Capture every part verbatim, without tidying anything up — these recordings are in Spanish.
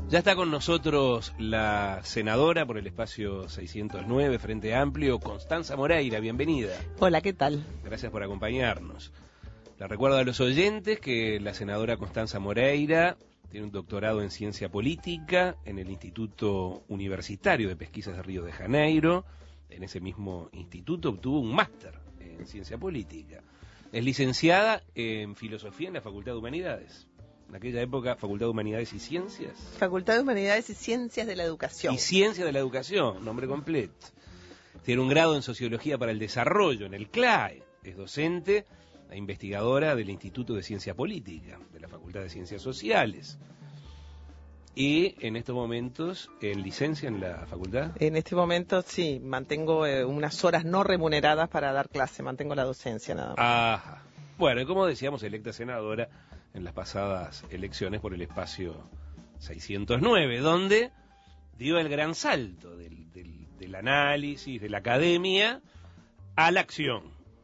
Ya está con nosotros la senadora por el espacio seiscientos nueve, Frente Amplio, Constanza Moreira. Bienvenida. Hola, ¿qué tal? Gracias por acompañarnos. Le recuerdo a los oyentes que la senadora Constanza Moreira tiene un doctorado en Ciencia Política en el Instituto Universitario de Pesquisas de Río de Janeiro. En ese mismo instituto obtuvo un máster en Ciencia Política. Es licenciada en Filosofía en la Facultad de Humanidades. En aquella época, Facultad de Humanidades y Ciencias. Facultad de Humanidades y Ciencias de la Educación. Y Ciencias de la Educación, nombre completo. Tiene un grado en Sociología para el Desarrollo en el C L A E. Es docente e investigadora del Instituto de Ciencia Política, de la Facultad de Ciencias Sociales. Y en estos momentos, ¿en licencia en la facultad? En este momento, sí, mantengo eh, unas horas no remuneradas para dar clase, mantengo la docencia nada más. Ajá. Bueno, y como decíamos, electa senadora en las pasadas elecciones por el espacio seiscientos nueve, donde dio el gran salto del, del, del análisis, de la academia, a la acción.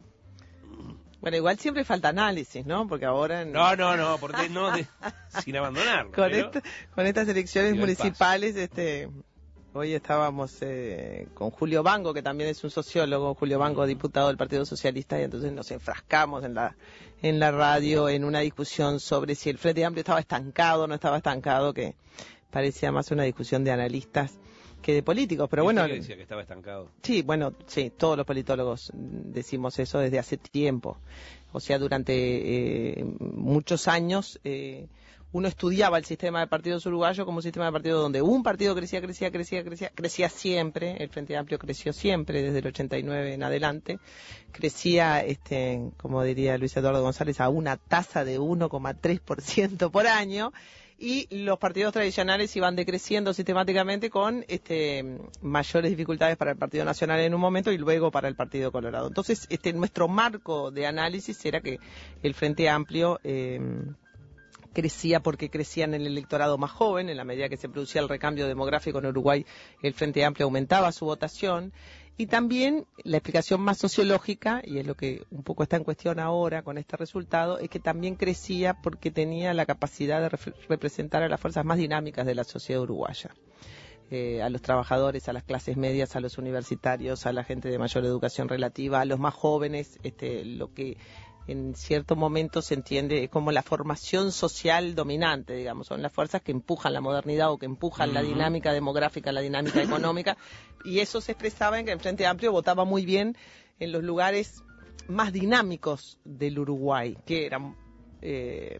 Bueno, igual siempre falta análisis, ¿no? Porque ahora... En... No, no, no, porque no de, sin abandonarlo. Con, pero... esta, con estas elecciones municipales, este, hoy estábamos eh, con Julio Bango, que también es un sociólogo, Julio Bango, diputado del Partido Socialista, y entonces nos enfrascamos en la en la radio en una discusión sobre si el Frente Amplio estaba estancado o no estaba estancado, que parecía más una discusión de analistas que de políticos, pero bueno... ¿Usted decía que estaba estancado? Sí, bueno, sí, todos los politólogos decimos eso desde hace tiempo. O sea, durante eh, muchos años eh, uno estudiaba el sistema de partidos uruguayos como un sistema de partidos donde un partido crecía, crecía, crecía, crecía, crecía siempre, el Frente Amplio creció siempre desde el ochenta y nueve en adelante, crecía, este, como diría Luis Eduardo González, a una tasa de uno coma tres por ciento por año, y los partidos tradicionales iban decreciendo sistemáticamente con este, mayores dificultades para el Partido Nacional en un momento y luego para el Partido Colorado. Entonces, este, nuestro marco de análisis era que el Frente Amplio eh, crecía porque crecía en el electorado más joven. En la medida que se producía el recambio demográfico en Uruguay, el Frente Amplio aumentaba su votación. Y también la explicación más sociológica, y es lo que un poco está en cuestión ahora con este resultado, es que también crecía porque tenía la capacidad de re- representar a las fuerzas más dinámicas de la sociedad uruguaya. Eh, a los trabajadores, a las clases medias, a los universitarios, a la gente de mayor educación relativa, a los más jóvenes, este, lo que en cierto momento se entiende como la formación social dominante, digamos, son las fuerzas que empujan la modernidad o que empujan uh-huh. la dinámica demográfica, la dinámica económica, y eso se expresaba en que el Frente Amplio votaba muy bien en los lugares más dinámicos del Uruguay, que eran eh,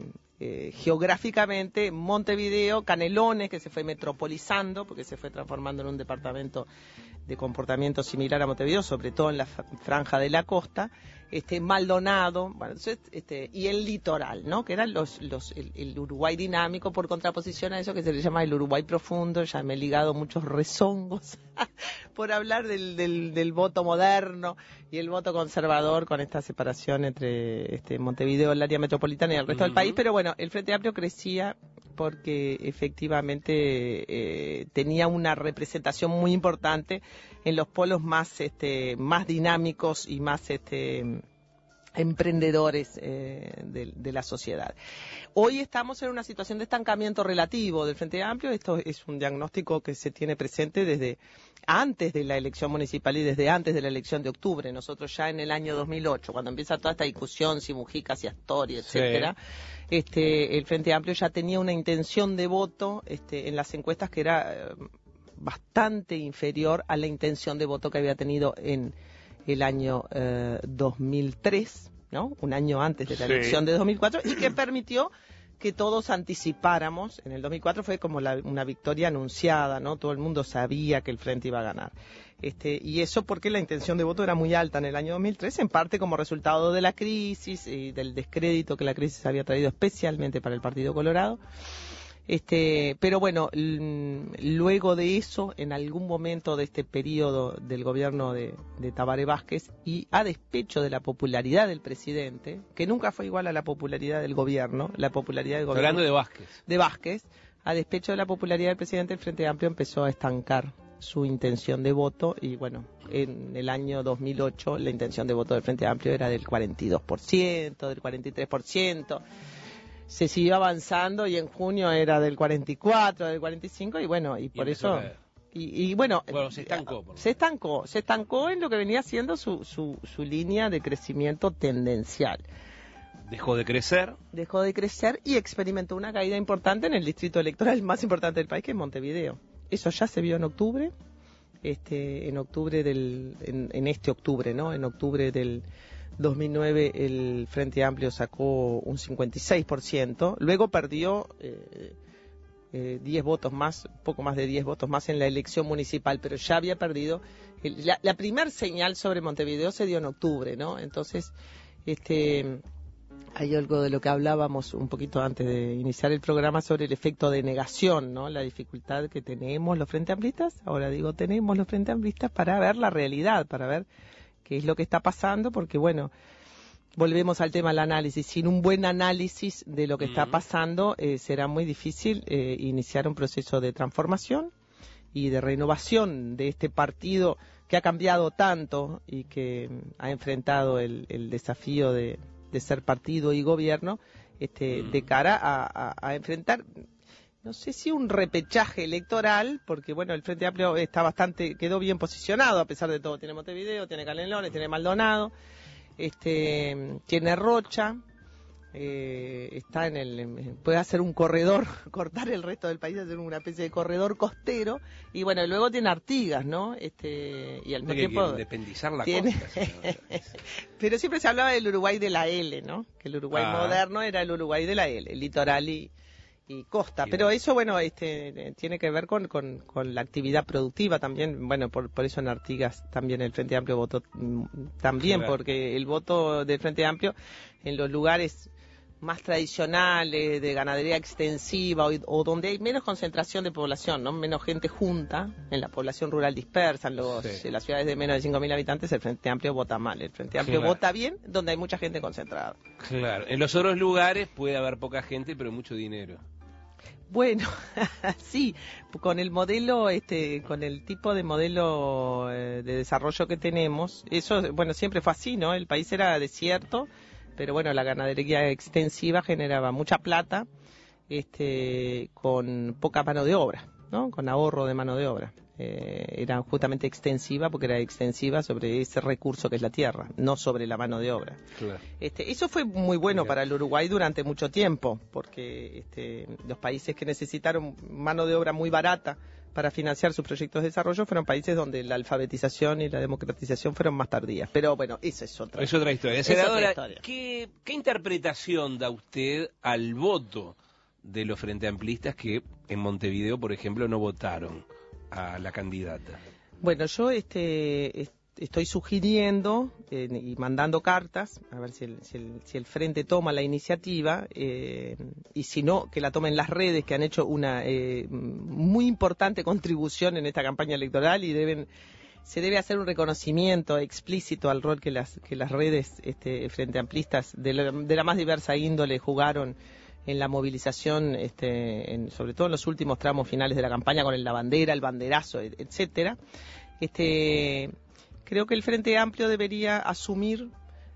eh, geográficamente Montevideo, Canelones, que se fue metropolizando porque se fue transformando en un departamento de comportamiento similar a Montevideo, sobre todo en la franja de la costa, este Maldonado, bueno, entonces, este, y el litoral, ¿no? Que eran los, los el, el Uruguay dinámico, por contraposición a eso que se le llama el Uruguay profundo. Ya me he ligado muchos rezongos por hablar del, del, del voto moderno y el voto conservador con esta separación entre este Montevideo, el área metropolitana y el resto uh-huh. del país, pero bueno, el Frente Amplio crecía porque efectivamente eh, tenía una representación muy importante en los polos más este más dinámicos y más este emprendedores eh, de, de la sociedad. Hoy estamos en una situación de estancamiento relativo del Frente Amplio. Esto es un diagnóstico que se tiene presente desde antes de la elección municipal y desde antes de la elección de octubre. Nosotros ya en el año dos mil ocho, cuando empieza toda esta discusión, si Mujica, si Astori, etcétera, sí. este, el Frente Amplio ya tenía una intención de voto este, en las encuestas que era eh, bastante inferior a la intención de voto que había tenido en el año eh, dos mil tres, ¿no? Un año antes de la sí. elección de dos mil cuatro, y que permitió que todos anticipáramos. En el dos mil cuatro fue como la, una victoria anunciada, ¿no? Todo el mundo sabía que el Frente iba a ganar. Este, y eso porque la intención de voto era muy alta en el año dos mil tres, en parte como resultado de la crisis y del descrédito que la crisis había traído especialmente para el Partido Colorado. Este, pero bueno, luego de eso, en algún momento de este periodo del gobierno de, de Tabaré Vázquez, y a despecho de la popularidad del presidente, que nunca fue igual a la popularidad del gobierno, la popularidad del gobierno... Hablando de Vázquez. De Vázquez, a despecho de la popularidad del presidente, el Frente Amplio empezó a estancar su intención de voto, y bueno, en el año dos mil ocho la intención de voto del Frente Amplio era del cuarenta y dos por ciento, del cuarenta y tres por ciento... se siguió avanzando y en junio era del cuarenta y cuatro, del cuarenta y cinco y bueno, y por y eso... Y, y bueno, bueno, se estancó. Por se estancó, se estancó en lo que venía siendo su, su, su línea de crecimiento tendencial. Dejó de crecer. Dejó de crecer y experimentó una caída importante en el distrito electoral más importante del país, que es Montevideo. Eso ya se vio en octubre, este, en octubre del, en, en este octubre, ¿no? En octubre del dos mil nueve el Frente Amplio sacó un cincuenta y seis por ciento, luego perdió eh, eh, diez votos más, poco más de diez votos más en la elección municipal, pero ya había perdido. El, la la primer señal sobre Montevideo se dio en octubre, ¿no? Entonces, este... hay algo de lo que hablábamos un poquito antes de iniciar el programa sobre el efecto de negación, ¿no? La dificultad que tenemos los frente amplistas, ahora digo tenemos los frente amplistas para ver la realidad, para ver qué es lo que está pasando, porque bueno, volvemos al tema del análisis. Sin un buen análisis de lo que está pasando, eh, será muy difícil eh, iniciar un proceso de transformación y de renovación de este partido que ha cambiado tanto y que ha enfrentado el, el desafío de de ser partido y gobierno, este, de cara a, a, a enfrentar, no sé si un repechaje electoral, porque bueno, el Frente Amplio está bastante, quedó bien posicionado a pesar de todo. Tiene Montevideo, tiene Canelones, tiene Maldonado, este, tiene Rocha, eh, está en el, puede hacer un corredor, cortar el resto del país, hacer una especie de corredor costero, y bueno, y luego tiene Artigas, ¿no? Este, y al mismo Tiene tiempo que independizar la tiene... costa. Pero siempre se hablaba del Uruguay de la L, ¿no? Que el Uruguay ah. moderno era el Uruguay de la L, el litoral y, y costa. Y pero eso, bueno, este, tiene que ver con, con, con la actividad productiva también. Bueno, por, por eso en Artigas también el Frente Amplio votó también, claro. Porque el voto del Frente Amplio en los lugares más tradicionales, de ganadería extensiva o, o donde hay menos concentración de población, ¿no? Menos gente junta, en la población rural dispersa, en, los, sí. en las ciudades de menos de cinco mil habitantes, el Frente Amplio vota mal. El Frente Amplio claro. vota bien donde hay mucha gente concentrada. Claro, en los otros lugares puede haber poca gente, pero mucho dinero. Bueno, sí, con el modelo, este, con el tipo de modelo eh, de desarrollo que tenemos, eso, bueno, siempre fue así, ¿no? El país era desierto, pero bueno, la ganadería extensiva generaba mucha plata, este, con poca mano de obra, ¿no? Con ahorro de mano de obra. Eh, era justamente extensiva porque era extensiva sobre ese recurso que es la tierra, no sobre la mano de obra. Claro. Este, eso fue muy bueno para el Uruguay durante mucho tiempo, porque este, los países que necesitaron mano de obra muy barata para financiar sus proyectos de desarrollo fueron países donde la alfabetización y la democratización fueron más tardías. Pero bueno, esa es otra, es otra historia. Es otra historia. ¿qué, ¿Qué interpretación da usted al voto de los frente amplistas que en Montevideo, por ejemplo, no votaron a la candidata? Bueno, yo este, est estoy sugiriendo eh, y mandando cartas, a ver si el, si el, si el Frente toma la iniciativa, eh, y si no, que la tomen las redes, que han hecho una eh, muy importante contribución en esta campaña electoral y deben se debe hacer un reconocimiento explícito al rol que las, que las redes este, frente amplistas de la, de la más diversa índole jugaron en la movilización, este, en, sobre todo en los últimos tramos finales de la campaña, con el, la bandera, el banderazo, etcétera. Este, creo que el Frente Amplio debería asumir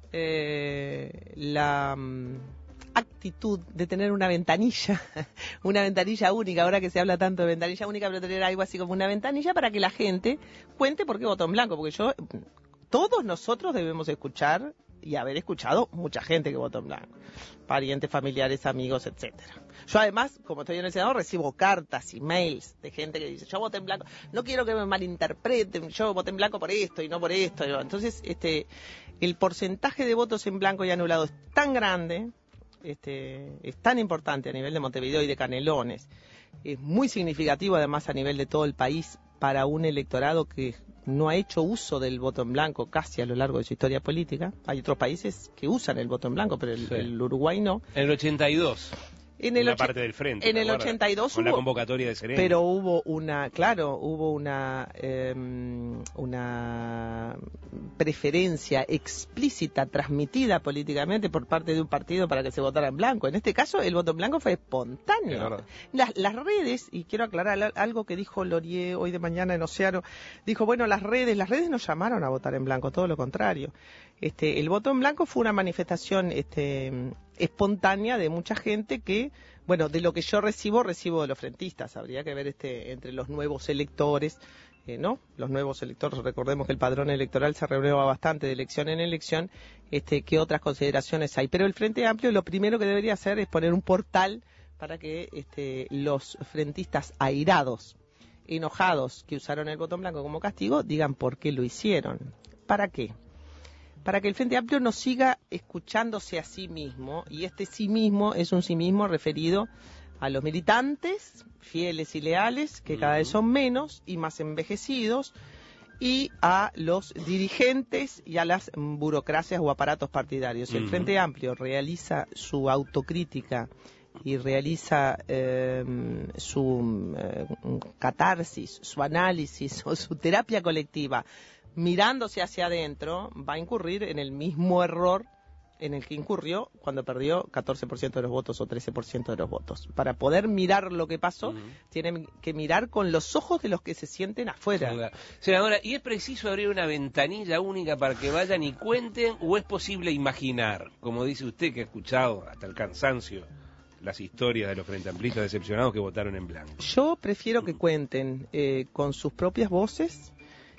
eh, la um, actitud de tener una ventanilla, una ventanilla única, ahora que se habla tanto de ventanilla única, pero tener algo así como una ventanilla para que la gente cuente por qué votó en blanco, porque yo, todos nosotros debemos escuchar y haber escuchado mucha gente que votó en blanco, parientes, familiares, amigos, etcétera. Yo además, como estoy en el Senado, recibo cartas y mails de gente que dice, yo voté en blanco, no quiero que me malinterpreten, yo voté en blanco por esto y no por esto. Entonces, este, el porcentaje de votos en blanco y anulado es tan grande, este, es tan importante a nivel de Montevideo y de Canelones, es muy significativo además a nivel de todo el país para un electorado que no ha hecho uso del voto en blanco casi a lo largo de su historia política. Hay otros países que usan el voto en blanco, pero el, sí. el Uruguay no. En el ochenta y dos. En el una parte del frente. En el ochenta y dos con hubo, la convocatoria de Serena. Pero hubo una, claro, hubo una eh, una preferencia explícita transmitida políticamente por parte de un partido para que se votara en blanco. En este caso, el voto en blanco fue espontáneo. Las, las redes, y quiero aclarar algo que dijo Lorier hoy de mañana en Océano, dijo, bueno, las redes, las redes nos llamaron a votar en blanco, todo lo contrario. Este, el voto en blanco fue una manifestación este, espontánea de mucha gente que, bueno, de lo que yo recibo, recibo de los frentistas. Habría que ver este entre los nuevos electores, eh, ¿no? Los nuevos electores, recordemos que el padrón electoral se renueva bastante de elección en elección, este, qué otras consideraciones hay. Pero el Frente Amplio lo primero que debería hacer es poner un portal para que este, los frentistas airados, enojados, que usaron el voto en blanco como castigo, digan por qué lo hicieron. ¿Para qué? Para que el Frente Amplio no siga escuchándose a sí mismo, y este sí mismo es un sí mismo referido a los militantes fieles y leales, que cada vez son menos y más envejecidos, y a los dirigentes y a las burocracias o aparatos partidarios. Si el Frente Amplio realiza su autocrítica y realiza eh, su eh, catarsis, su análisis o su terapia colectiva mirándose hacia adentro, va a incurrir en el mismo error en el que incurrió cuando perdió catorce por ciento de los votos o trece por ciento de los votos. Para poder mirar lo que pasó, uh-huh. tienen que mirar con los ojos de los que se sienten afuera. Senadora, ¿y es preciso abrir una ventanilla única para que vayan y cuenten, o es posible imaginar, como dice usted que ha escuchado hasta el cansancio las historias de los frente amplistas decepcionados que votaron en blanco? Yo prefiero que cuenten eh, con sus propias voces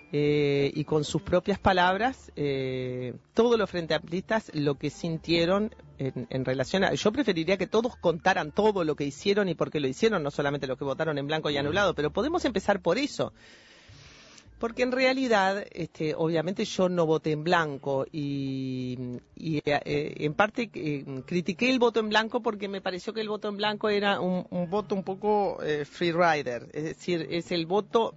eh, y con sus propias palabras eh, todos los frente amplistas lo que sintieron en, en relación a... Yo preferiría que todos contaran todo lo que hicieron y por qué lo hicieron, no solamente los que votaron en blanco y anulado, pero podemos empezar por eso. Porque en realidad, este, obviamente yo no voté en blanco y, y eh, en parte eh, critiqué el voto en blanco porque me pareció que el voto en blanco era un, un voto un poco eh, free rider, es decir, es el voto...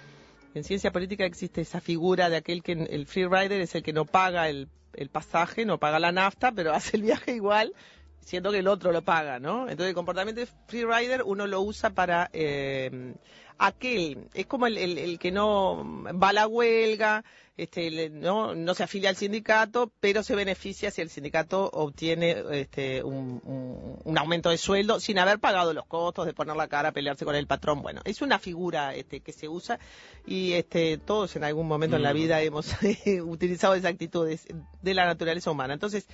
En ciencia política existe esa figura de aquel que el free rider es el que no paga el, el pasaje, no paga la nafta, pero hace el viaje igual, siendo que el otro lo paga, ¿no? Entonces el comportamiento de free rider uno lo usa para... Eh, aquel, es como el, el, el que no va a la huelga, este, no, no se afilia al sindicato, pero se beneficia si el sindicato obtiene este, un, un, un aumento de sueldo sin haber pagado los costos de poner la cara a pelearse con el patrón. Bueno, es una figura este, que se usa y este, todos en algún momento mm. en la vida hemos utilizado esas actitudes de la naturaleza humana. Entonces,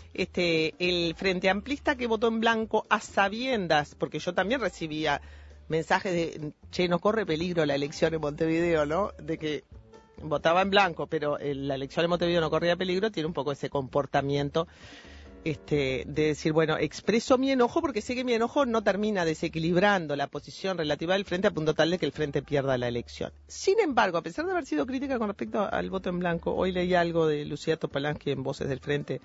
este, el frente amplista que votó en blanco a sabiendas, porque yo también recibía mensajes de, che, no corre peligro la elección en Montevideo, ¿no? De que votaba en blanco, pero la elección en Montevideo no corría peligro, tiene un poco ese comportamiento este, de decir, bueno, expreso mi enojo porque sé que mi enojo no termina desequilibrando la posición relativa del Frente a punto tal de que el Frente pierda la elección. Sin embargo, a pesar de haber sido crítica con respecto al voto en blanco, hoy leí algo de Lucía Topolansky en Voces del Frente.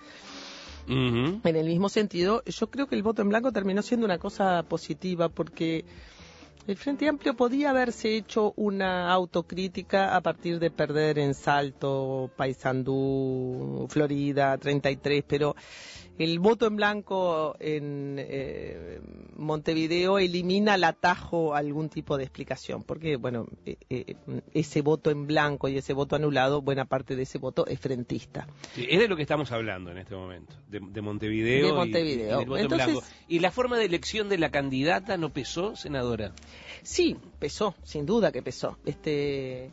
Uh-huh. En el mismo sentido, yo creo que el voto en blanco terminó siendo una cosa positiva porque el Frente Amplio podía haberse hecho una autocrítica a partir de perder en Salto, Paysandú, Florida, treinta y tres, pero el voto en blanco en eh, Montevideo elimina el atajo a algún tipo de explicación, porque, bueno, eh, eh, ese voto en blanco y ese voto anulado, buena parte de ese voto es frentista. Sí, es de lo que estamos hablando en este momento, de, de Montevideo, de Montevideo. Y, y del voto Entonces, en blanco. ¿Y la forma de elección de la candidata no pesó, senadora? Sí, pesó, sin duda que pesó. Este...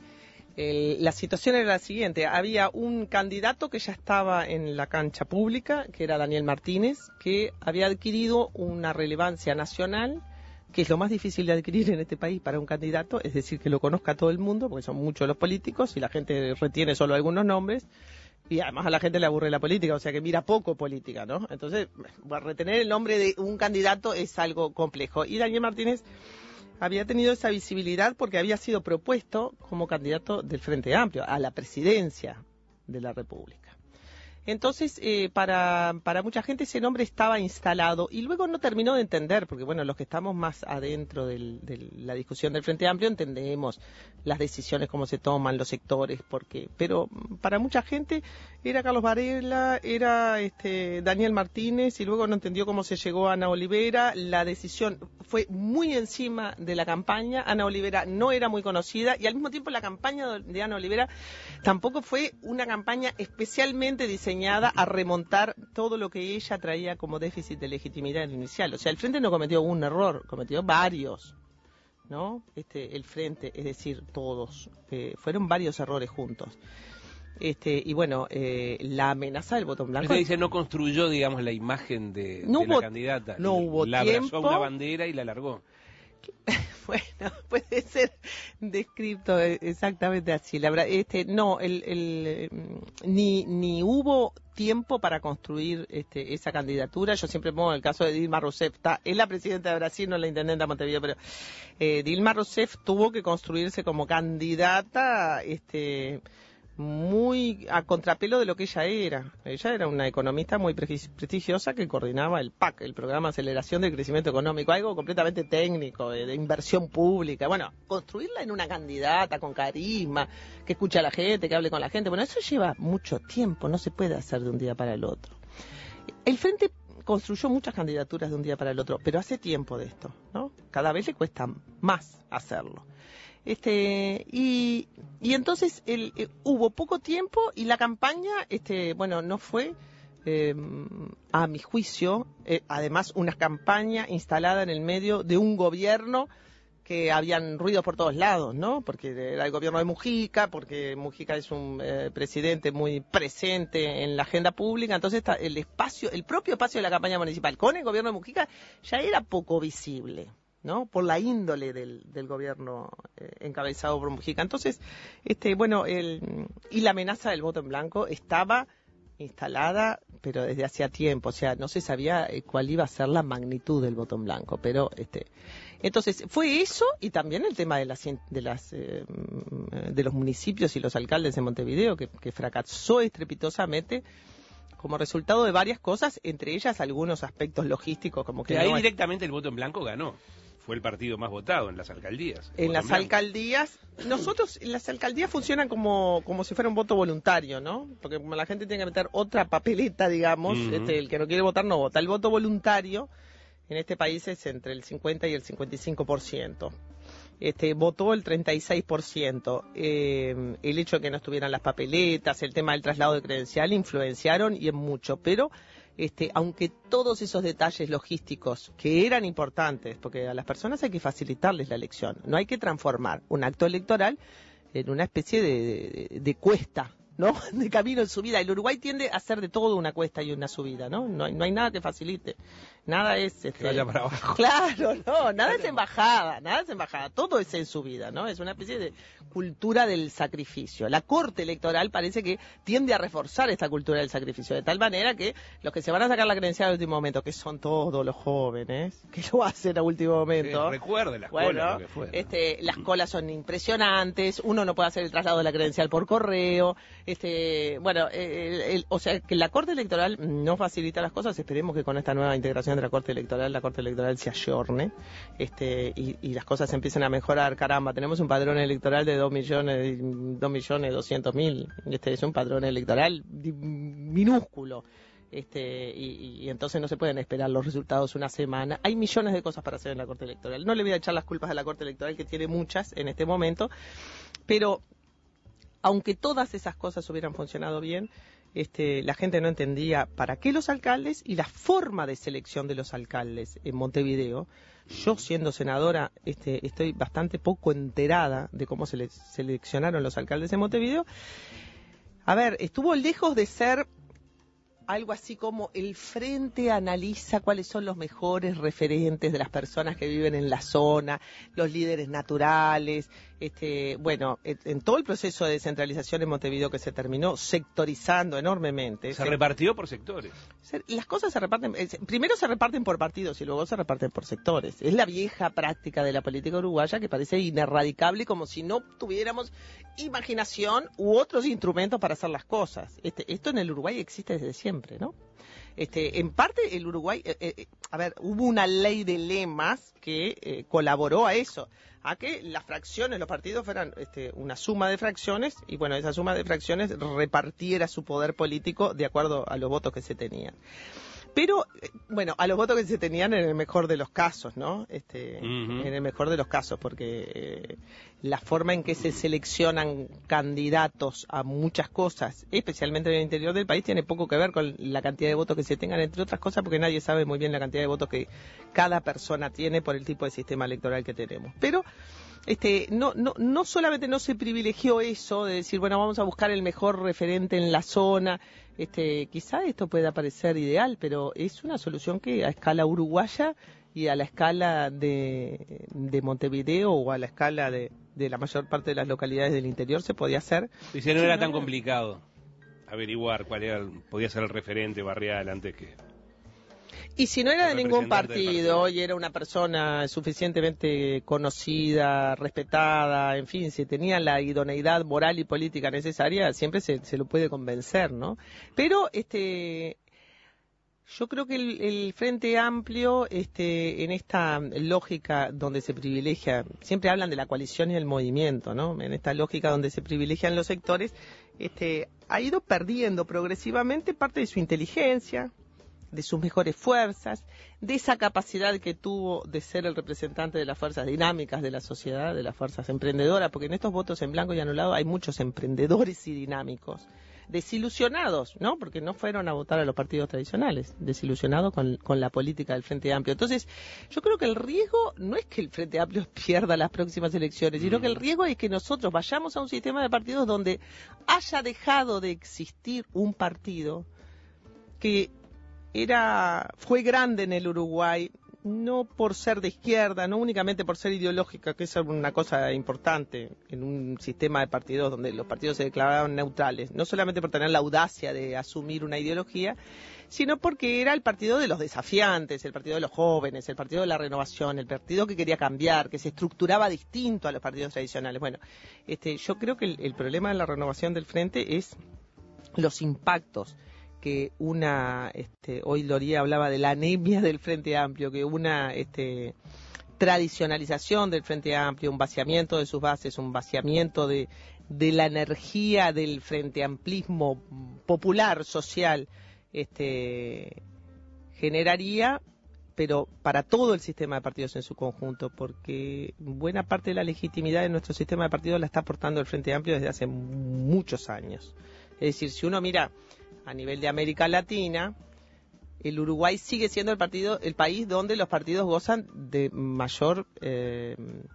El, la situación era la siguiente, había un candidato que ya estaba en la cancha pública, que era Daniel Martínez, que había adquirido una relevancia nacional, que es lo más difícil de adquirir en este país para un candidato, es decir, que lo conozca todo el mundo, porque son muchos los políticos y la gente retiene solo algunos nombres, y además a la gente le aburre la política, o sea que mira poco política, ¿no? Entonces, bueno, retener el nombre de un candidato es algo complejo. Y Daniel Martínez había tenido esa visibilidad porque había sido propuesto como candidato del Frente Amplio a la presidencia de la República. Entonces, eh, para, para mucha gente ese nombre estaba instalado y luego no terminó de entender, porque bueno, los que estamos más adentro del, de la discusión del Frente Amplio entendemos las decisiones, cómo se toman, los sectores, por qué. Pero para mucha gente era Carlos Varela, era este, Daniel Martínez y luego no entendió cómo se llegó a Ana Olivera. La decisión fue muy encima de la campaña. Ana Olivera no era muy conocida y al mismo tiempo la campaña de Ana Olivera tampoco fue una campaña especialmente diseñada a remontar todo lo que ella traía como déficit de legitimidad inicial. O sea, el Frente no cometió un error, cometió varios, ¿no? Este, el Frente, es decir, todos, eh, fueron varios errores juntos. Este, y bueno, eh, la amenaza del voto en blanco. Usted dice, no construyó, digamos, la imagen de, no de hubo, la candidata. No hubo la tiempo. abrazó una bandera y la largó. Bueno, puede ser descrito exactamente así. La verdad, este, no, el, el, ni, ni hubo tiempo para construir este, esa candidatura. Yo siempre pongo el caso de Dilma Rousseff. Está, es la presidenta de Brasil, no la intendenta de Montevideo, pero eh, Dilma Rousseff tuvo que construirse como candidata, este, muy a contrapelo de lo que ella era. Ella era una economista muy prestigiosa que coordinaba el P A C, el Programa de Aceleración del Crecimiento Económico, algo completamente técnico, de, de inversión pública. Bueno, construirla en una candidata con carisma, que escuche a la gente, que hable con la gente, bueno, eso lleva mucho tiempo, no se puede hacer de un día para el otro. El Frente construyó muchas candidaturas de un día para el otro, pero hace tiempo de esto, ¿no? Cada vez le cuesta más hacerlo. Este, y, y entonces el, eh, hubo poco tiempo y la campaña, este, bueno, no fue, eh, a mi juicio, eh, además una campaña instalada en el medio de un gobierno que habían ruidos por todos lados, ¿no? Porque era el gobierno de Mujica, porque Mujica es un eh, presidente muy presente en la agenda pública, entonces está el espacio, el propio espacio de la campaña municipal con el gobierno de Mujica ya era poco visible, ¿no? Por la índole del, del gobierno eh, encabezado por Mujica. Entonces, este, bueno, el, y la amenaza del voto en blanco estaba instalada, pero desde hacía tiempo, o sea, no se sabía eh, cuál iba a ser la magnitud del voto en blanco, pero este, entonces fue eso y también el tema de las de las eh, de los municipios y los alcaldes de Montevideo que, que fracasó estrepitosamente como resultado de varias cosas, entre ellas algunos aspectos logísticos, como que de ahí no directamente el voto en blanco ganó. Fue el partido más votado en las alcaldías. En las blanco. alcaldías, nosotros, las alcaldías funcionan como, como si fuera un voto voluntario, ¿no? Porque como la gente tiene que meter otra papeleta, digamos, uh-huh. este, el que no quiere votar no vota. El voto voluntario en este país es entre el cincuenta y el cincuenta y cinco por ciento. Este, votó el treinta y seis por ciento. Eh, el hecho de que no estuvieran las papeletas, el tema del traslado de credencial, influenciaron y en mucho, pero Este, aunque todos esos detalles logísticos que eran importantes, porque a las personas hay que facilitarles la elección, no hay que transformar un acto electoral en una especie de, de, de cuesta, ¿no? De camino en subida. El Uruguay tiende a hacer de todo una cuesta y una subida, ¿no? No hay, no hay nada que facilite. Nada es... Este, que vaya para abajo. Claro, no, nada es embajada, nada es embajada. Todo es en subida, ¿no? Es una especie de cultura del sacrificio. La Corte Electoral parece que tiende a reforzar esta cultura del sacrificio, de tal manera que los que se van a sacar la credencial al último momento, que son todos los jóvenes, que lo hacen a último momento. Sí, recuerde las bueno, colas, lo que fue, ¿no? este, las colas son impresionantes, uno no puede hacer el traslado de la credencial por correo. Este, bueno, el, el, o sea, que la Corte Electoral no facilita las cosas. Esperemos que con esta nueva integración de la Corte Electoral, la Corte Electoral se ayorne, este, y, y las cosas empiecen a mejorar. Caramba, tenemos un padrón electoral de dos millones, dos millones doscientos mil. Este es un padrón electoral minúsculo. Este, y, y entonces no se pueden esperar los resultados una semana. Hay millones de cosas para hacer en la Corte Electoral. No le voy a echar las culpas a la Corte Electoral, que tiene muchas en este momento, pero aunque todas esas cosas hubieran funcionado bien, este, la gente no entendía para qué los alcaldes y la forma de selección de los alcaldes en Montevideo. Yo, siendo senadora, este, estoy bastante poco enterada de cómo se le seleccionaron los alcaldes en Montevideo. A ver, estuvo lejos de ser algo así como el Frente analiza cuáles son los mejores referentes de las personas que viven en la zona, los líderes naturales. Este, bueno, en todo el proceso de descentralización en Montevideo, que se terminó sectorizando enormemente. Se, se repartió por sectores. Se, las cosas se reparten, primero se reparten por partidos y luego se reparten por sectores. Es la vieja práctica de la política uruguaya que parece inerradicable, como si no tuviéramos imaginación u otros instrumentos para hacer las cosas. Este, esto en el Uruguay existe desde siempre, ¿no? Este, en parte el Uruguay, eh, eh, a ver, hubo una ley de lemas que eh, colaboró a eso, a que las fracciones, los partidos fueran este, una suma de fracciones, y bueno, esa suma de fracciones repartiera su poder político de acuerdo a los votos que se tenían. Pero, bueno, a los votos que se tenían en el mejor de los casos, ¿no? Este, uh-huh. En el mejor de los casos, porque eh, la forma en que se seleccionan candidatos a muchas cosas, especialmente en el interior del país, tiene poco que ver con la cantidad de votos que se tengan, entre otras cosas, porque nadie sabe muy bien la cantidad de votos que cada persona tiene por el tipo de sistema electoral que tenemos. Pero este, no, no, no solamente no se privilegió eso de decir, bueno, vamos a buscar el mejor referente en la zona, este, quizá esto pueda parecer ideal, pero es una solución que a escala uruguaya y a la escala de, de Montevideo o a la escala de, de la mayor parte de las localidades del interior se podía hacer. Y si no era tan complicado averiguar cuál era, podía ser el referente barrial antes que... Y si no era de ningún partido, partido y era una persona suficientemente conocida, respetada, en fin, si tenía la idoneidad moral y política necesaria, siempre se, se lo puede convencer, ¿no? Pero este, yo creo que el, el Frente Amplio, este, en esta lógica donde se privilegia, siempre hablan de la coalición y el movimiento, ¿no? En esta lógica donde se privilegian los sectores, este, ha ido perdiendo progresivamente parte de su inteligencia, de sus mejores fuerzas, de esa capacidad que tuvo de ser el representante de las fuerzas dinámicas de la sociedad, de las fuerzas emprendedoras, porque en estos votos en blanco y anulado hay muchos emprendedores y dinámicos, desilusionados, ¿no? Porque no fueron a votar a los partidos tradicionales, desilusionados con, con la política del Frente Amplio. Entonces, yo creo que el riesgo no es que el Frente Amplio pierda las próximas elecciones, sino que el riesgo es que nosotros vayamos a un sistema de partidos donde haya dejado de existir un partido que era fue grande en el Uruguay, no por ser de izquierda, no únicamente por ser ideológica, que es una cosa importante en un sistema de partidos donde los partidos se declaraban neutrales, no solamente por tener la audacia de asumir una ideología, sino porque era el partido de los desafiantes, el partido de los jóvenes, el partido de la renovación, el partido que quería cambiar, que se estructuraba distinto a los partidos tradicionales. Bueno, este, yo creo que el, el problema de la renovación del Frente es los impactos que una, este, hoy Loría hablaba de la anemia del Frente Amplio, que una este, tradicionalización del Frente Amplio, un vaciamiento de sus bases, un vaciamiento de, de la energía del Frente Amplismo popular, social, este, generaría, pero para todo el sistema de partidos en su conjunto, porque buena parte de la legitimidad de nuestro sistema de partidos la está aportando el Frente Amplio desde hace muchos años. Es decir, si uno mira a nivel de América Latina, el Uruguay sigue siendo el partido, el país donde los partidos gozan de mayor eh,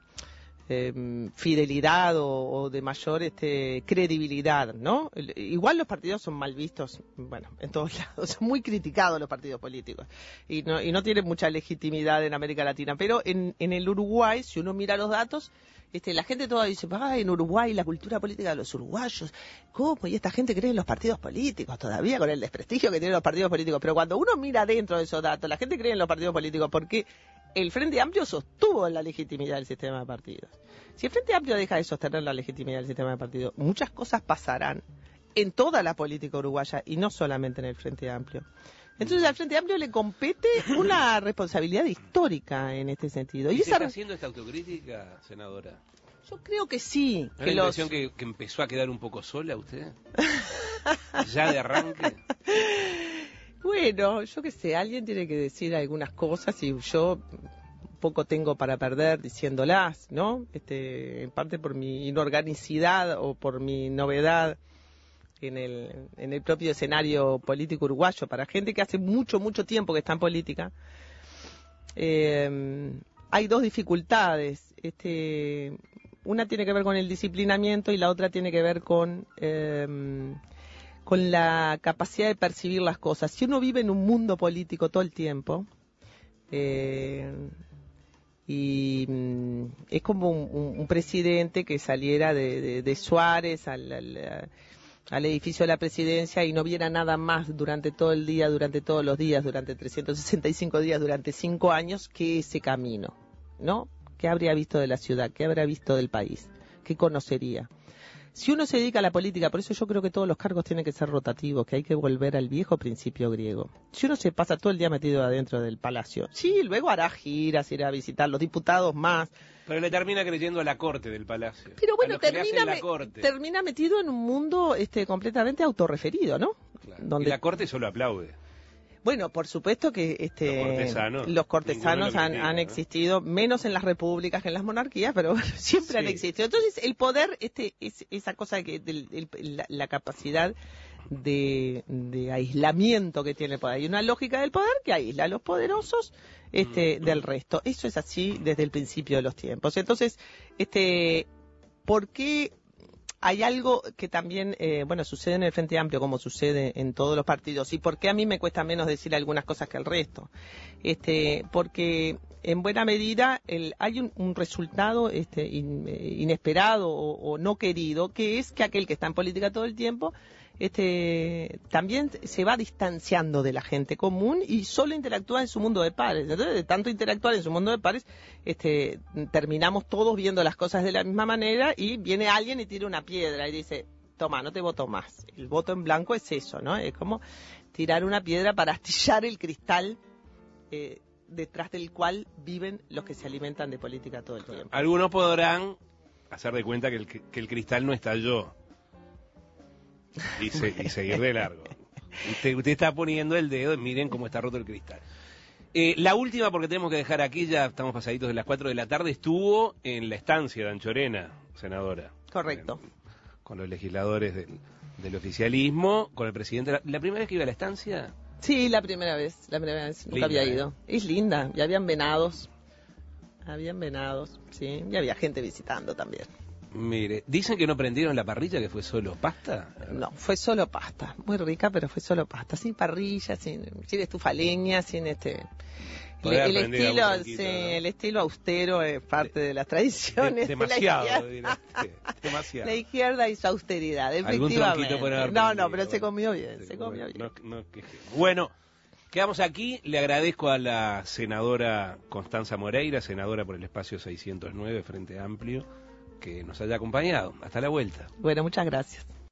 eh, fidelidad o, o de mayor este, credibilidad, ¿no? Igual los partidos son mal vistos, bueno, en todos lados, son muy criticados los partidos políticos y no, y no tienen mucha legitimidad en América Latina, pero en, en el Uruguay, si uno mira los datos, Este, la gente toda dice, ah, en Uruguay la cultura política de los uruguayos, ¿cómo? Y esta gente cree en los partidos políticos todavía, con el desprestigio que tienen los partidos políticos. Pero cuando uno mira dentro de esos datos, la gente cree en los partidos políticos porque el Frente Amplio sostuvo la legitimidad del sistema de partidos. Si el Frente Amplio deja de sostener la legitimidad del sistema de partidos, muchas cosas pasarán en toda la política uruguaya y no solamente en el Frente Amplio. Entonces al Frente Amplio le compete una responsabilidad histórica en este sentido. ¿Y, ¿Y se esa... está haciendo esta autocrítica, senadora? Yo creo que sí. ¿No que la los... impresión que, que empezó a quedar un poco sola usted? ¿Ya de arranque? Bueno, yo qué sé, alguien tiene que decir algunas cosas y yo poco tengo para perder diciéndolas, ¿no? Este, en parte por mi inorganicidad o por mi novedad en el, en el propio escenario político uruguayo, para gente que hace mucho, mucho tiempo que está en política. Eh, hay dos dificultades. Este, una tiene que ver con el disciplinamiento y la otra tiene que ver con, eh, con la capacidad de percibir las cosas. Si uno vive en un mundo político todo el tiempo, eh, y mm, es como un, un, un presidente que saliera de, de, de Suárez al... al al edificio de la presidencia y no viera nada más durante todo el día, durante todos los días, durante trescientos sesenta y cinco días, durante cinco años, que ese camino, ¿no? ¿Qué habría visto de la ciudad? ¿Qué habría visto del país? ¿Qué conocería? Si uno se dedica a la política, por eso yo creo que todos los cargos tienen que ser rotativos, que hay que volver al viejo principio griego. Si uno se pasa todo el día metido adentro del palacio, sí, luego hará giras, irá a visitar los diputados más. Pero le termina creyendo a la corte del palacio. Pero bueno, termina, me, termina metido en un mundo este, completamente autorreferido, ¿no? Claro. Donde... Y la corte solo aplaude. Bueno, por supuesto que este, los cortesanos, los cortesanos han, critica, han ¿no? existido, menos en las repúblicas que en las monarquías, pero bueno, siempre sí. han existido. Entonces, el poder, este, es, esa cosa que del, el, la, la capacidad de, de aislamiento que tiene el poder. Hay una lógica del poder que aísla a los poderosos este, del resto. Eso es así desde el principio de los tiempos. Entonces, este, ¿por qué hay algo que también, eh, bueno, sucede en el Frente Amplio, como sucede en todos los partidos? ¿Y por qué a mí me cuesta menos decir algunas cosas que al resto? Este, porque en buena medida el, hay un, un resultado este, in, inesperado o, o no querido, que es que aquel que está en política todo el tiempo este, también se va distanciando de la gente común y solo interactúa en su mundo de pares. Entonces, de tanto interactuar en su mundo de pares, este, terminamos todos viendo las cosas de la misma manera y viene alguien y tira una piedra y dice, toma, no te voto más. El voto en blanco es eso, ¿no? Es como tirar una piedra para astillar el cristal eh, detrás del cual viven los que se alimentan de política todo el tiempo. Algunos podrán hacer de cuenta que el, que el cristal no estalló y, se, y seguir de largo. Usted, usted está poniendo el dedo, miren cómo está roto el cristal. Eh, la última, porque tenemos que dejar aquí, ya estamos pasaditos de las cuatro de la tarde, estuvo en la estancia de Anchorena, senadora. Correcto. En, con los legisladores del, del oficialismo, con el presidente. ¿La, la primera vez que iba a la estancia? Sí, la primera vez, la primera vez, nunca Linda, había ¿eh? ido. Es linda, y habían venados, habían venados, sí, y había gente visitando también. Mire, dicen que no prendieron la parrilla, que fue solo pasta. No, fue solo pasta, muy rica, pero fue solo pasta, sin parrilla, sin, sin estufa leña, sin este... El, el estilo, sí, ¿no? El estilo austero es parte de, de las tradiciones. De, demasiado, de la dirá, demasiado. La izquierda y su austeridad, efectivamente. No, no, pero bueno, se comió bien, se, se comió bueno, bien. No, no, que, bueno, quedamos aquí. Le agradezco a la senadora Constanza Moreira, senadora por el espacio seiscientos nueve, Frente Amplio, que nos haya acompañado. Hasta la vuelta. Bueno, muchas gracias.